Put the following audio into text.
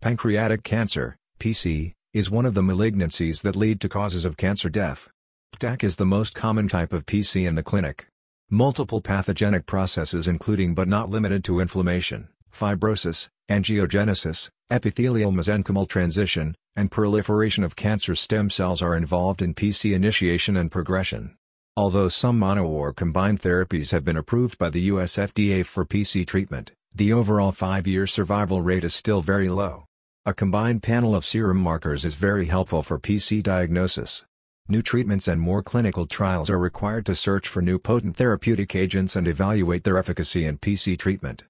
Pancreatic cancer, PC, is one of the malignancies that lead to causes of cancer death. PDAC is the most common type of PC in the clinic. Multiple pathogenic processes including but not limited to inflammation, fibrosis, angiogenesis, epithelial mesenchymal transition, and proliferation of cancer stem cells are involved in PC initiation and progression. Although some mono or combined therapies have been approved by the US FDA for PC treatment, the overall 5-year survival rate is still very low. A combined panel of serum markers is very helpful for PC diagnosis. New treatments and more clinical trials are required to search for new potent therapeutic agents and evaluate their efficacy in PC treatment.